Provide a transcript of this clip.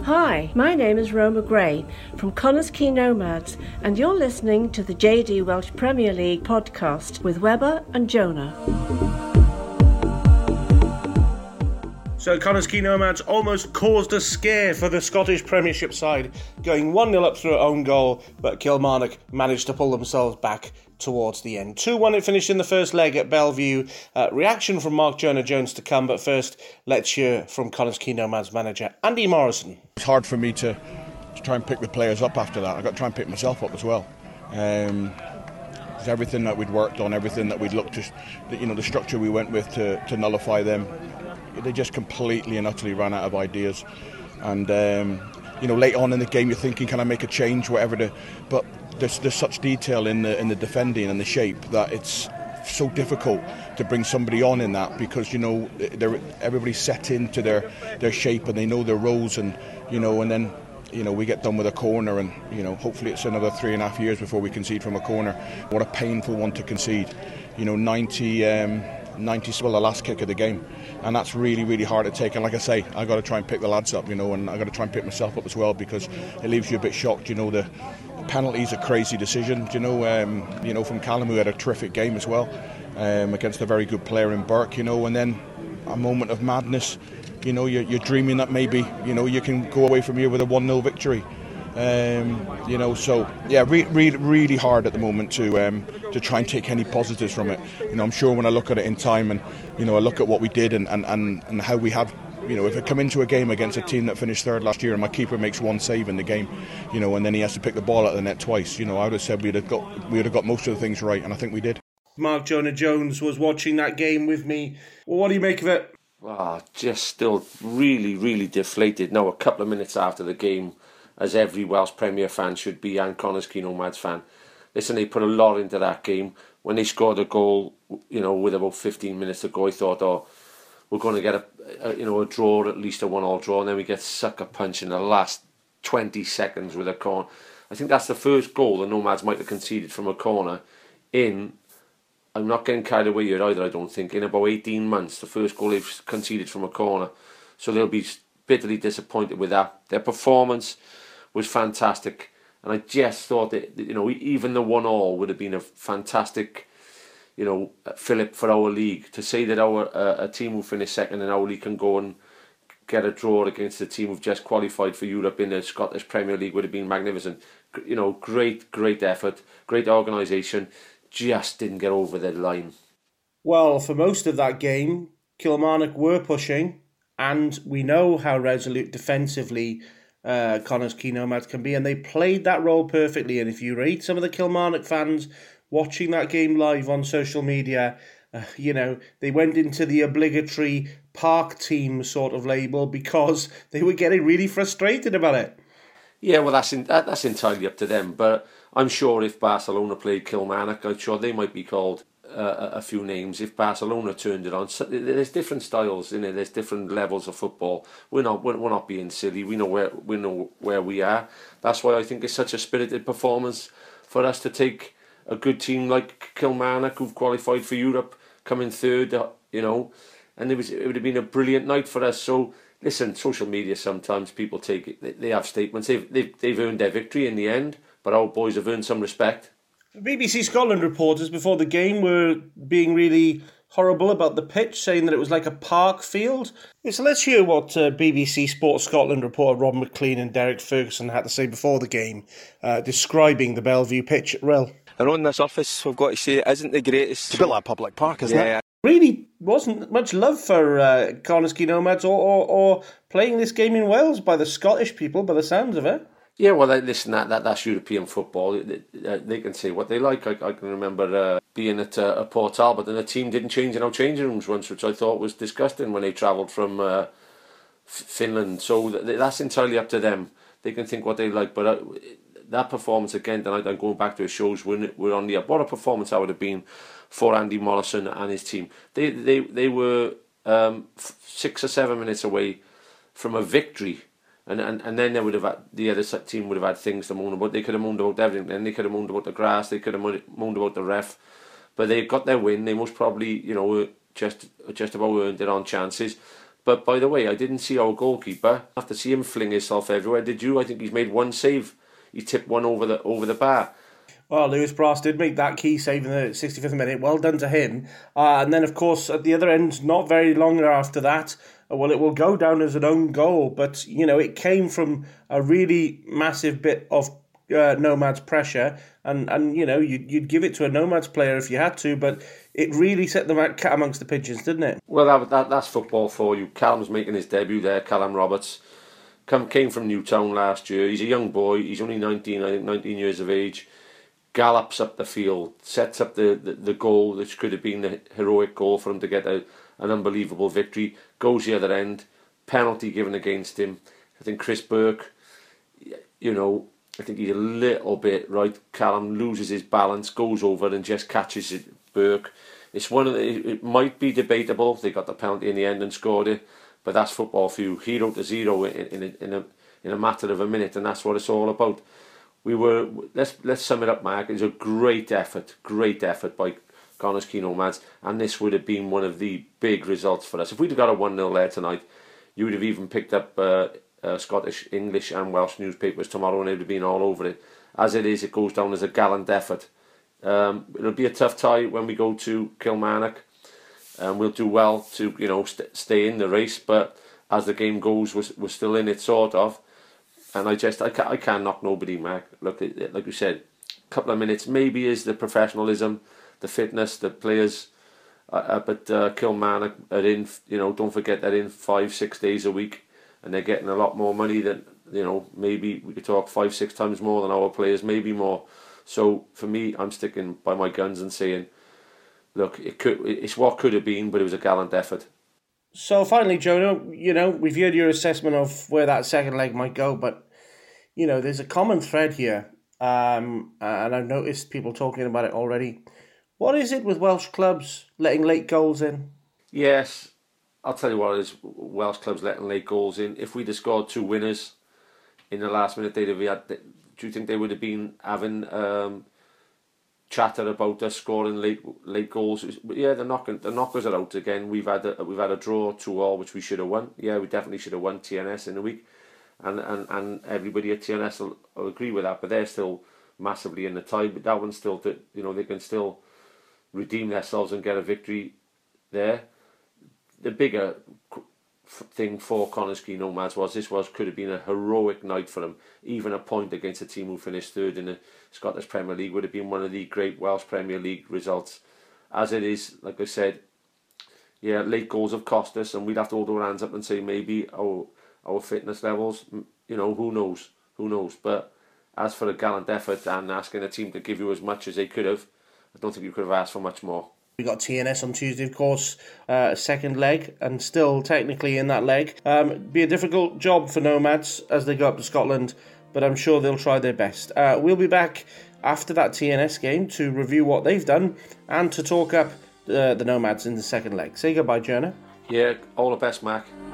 Hi, my name is Roma Gray from Connah's Quay Nomads, and you're listening to the JD Welsh Premier League podcast with Webber and Jonah. So Connah's Quay Nomads almost caused a scare for the Scottish Premiership side, going 1-0 up through an own goal, but Kilmarnock managed to pull themselves back towards the end. 2-1 it finished in the first leg at Bellevue. Reaction from Mark Jonah-Jones to come, but first let's hear from Connah's Quay Nomads manager Andy Morrison. It's hard for me to try and pick the players up after that. I've got to try and pick myself up as well. Everything that we'd worked on, everything that we'd looked to, the structure we went with to nullify them, they just completely and utterly ran out of ideas. And late on in the game, you're thinking, can I make a change, whatever. But there's such detail in the defending and the shape that it's so difficult to bring somebody on in that, because everybody's set into their shape and they know their roles, and then we get done with a corner, and hopefully it's another 3.5 years before we concede from a corner. What a painful one to concede. 90 well, the last kick of the game, and that's really, really hard to take. And like I say, I got to try and pick the lads up, and I got to try and pick myself up as well, because it leaves you a bit shocked. The penalty's a crazy decision. From Callum, who had a terrific game as well, against a very good player in Burke. And then a moment of madness. You're dreaming that maybe you can go away from here with a 1-0 victory. Really hard at the moment to try and take any positives from it. I'm sure when I look at it in time, and I look at what we did and how we have, if I come into a game against a team that finished third last year and my keeper makes one save in the game, and then he has to pick the ball out of the net twice, I would have said we'd have got most of the things right, and I think we did. Mark Jonah-Jones was watching that game with me. Well, what do you make of it? Just still really, really deflated. Now, a couple of minutes after the game, as every Welsh Premier fan should be, and Connah's Quay Nomads fan. Listen, they put a lot into that game. When they scored a goal, with about 15 minutes to go, I thought, we're going to get a draw, or at least a 1-1 draw, and then we get sucker punch in the last 20 seconds with a corner. I think that's the first goal the Nomads might have conceded from a corner in, I'm not getting carried away here either, I don't think, in about 18 months, the first goal they've conceded from a corner. So they'll be bitterly disappointed with that. Their performance was fantastic, and I just thought that even the 1-1 would have been a fantastic fillip for our league. To say that a team who finished second in our league can go and get a draw against a team who've just qualified for Europe in the Scottish Premier League would have been magnificent. Great effort, great organisation, just didn't get over the line. Well, for most of that game, Kilmarnock were pushing, and we know how resolute defensively Connah's Quay Nomads can be, and they played that role perfectly. And if you read some of the Kilmarnock fans watching that game live on social media, they went into the obligatory park team sort of label because they were getting really frustrated about it. Yeah, well, that's entirely up to them. But I'm sure if Barcelona played Kilmarnock, I'm sure they might be called a few names if Barcelona turned it on. So there's different styles, there's different levels of football. We're not being silly. We know where we are. That's why I think it's such a spirited performance for us to take a good team like Kilmarnock, who've qualified for Europe, coming third, and it would have been a brilliant night for us. So listen, social media, sometimes people take it, they have statements. They've earned their victory in the end, but our boys have earned some respect. BBC Scotland reporters before the game were being really horrible about the pitch, saying that it was like a park field. So let's hear what BBC Sports Scotland reporter Rob McLean and Derek Ferguson had to say before the game, describing the Bellevue pitch at Rill. And on the surface, we've got to say, it isn't the greatest. It's a bit like a public park, isn't it? Really wasn't much love for Connah's Quay Nomads or playing this game in Wales by the Scottish people, by the sounds of it. Yeah, well, listen, that's European football. They can say what they like. I can remember being at Port Talbot, and the team didn't change in our changing rooms once, which I thought was disgusting when they travelled from Finland. So that's entirely up to them. They can think what they like, but that performance again tonight, I'm going back to it, shows we're on the up. What a performance that would have been for Andy Morrison and his team. They were 6 or 7 minutes away from a victory. And then they would have the other team would have had things to moan about. They could have moaned about everything. Then they could have moaned about the grass. They could have moaned about the ref. But they got their win. They most probably, just about earned it on chances. But by the way, I didn't see our goalkeeper. I have to see him fling himself everywhere. Did you? I think he's made one save. He tipped one over the bar. Well, Lewis Brass did make that key save in the 65th minute. Well done to him. And then, of course, at the other end, not very long after that, well, it will go down as an own goal. But, it came from a really massive bit of Nomad's pressure. And you'd give it to a Nomad's player if you had to. But it really set the cat amongst the pigeons, didn't it? Well, that's football for you. Callum's making his debut there, Callum Roberts. Came from Newtown last year. He's a young boy. He's only 19 years of age. Gallops up the field, sets up the goal, which could have been the heroic goal for him to get an unbelievable victory. Goes the other end, penalty given against him. I think Chris Burke, I think he's a little bit right. Callum loses his balance, goes over and just catches it. Burke. It might be debatable. They got the penalty in the end and scored it, but that's football for you. 0-0 in a matter of a minute, and that's what it's all about. Let's sum it up, Mark. It's a great effort by Connors Key Nomads, and this would have been one of the big results for us. If we'd have got a 1-0 there tonight, you would have even picked up Scottish, English and Welsh newspapers tomorrow and it would have been all over it. As it is, it goes down as a gallant effort. It'll be a tough tie when we go to Kilmarnock, and we'll do well to stay in the race, but as the game goes, we're still in it, sort of. And I can't knock nobody, Mark. Look, like you said, a couple of minutes maybe is the professionalism, the fitness, the players. But Kilmarnock are in. Don't forget they're in 5-6 days a week, and they're getting a lot more money than maybe we could talk 5-6 times more than our players, maybe more. So for me, I'm sticking by my guns and saying, look, it's what could have been, but it was a gallant effort. So finally, Jonah, we've heard your assessment of where that second leg might go, but there's a common thread here, and I've noticed people talking about it already. What is it with Welsh clubs letting late goals in? Yes, I'll tell you what it is. Welsh clubs letting late goals in. If we'd have scored 2 winners in the last minute, they'd have had. Do you think they would have been having chatter about us scoring late goals? Yeah, the knockers are out again. We've had a draw 2-2, which we should have won. Yeah, we definitely should have won TNS in the week, and everybody at TNS will agree with that. But they're still massively in the tie. But that one's still they can still redeem themselves and get a victory there. The bigger thing for Connors Key Nomads could have been a heroic night for them. Even a point against a team who finished third in the Scottish Premier League would have been one of the great Welsh Premier League results. As it is, like I said, yeah, late goals have cost us, and we'd have to hold our hands up and say maybe our fitness levels, who knows. But as for a gallant effort and asking a team to give you as much as they could have, I don't think you could have asked for much more. We got TNS on Tuesday, of course, second leg, and still technically in that leg. Be a difficult job for Nomads as they go up to Scotland, but I'm sure they'll try their best. We'll be back after that TNS game to review what they've done and to talk up the Nomads in the second leg. Say goodbye, Jonah. Yeah, all the best, Mark.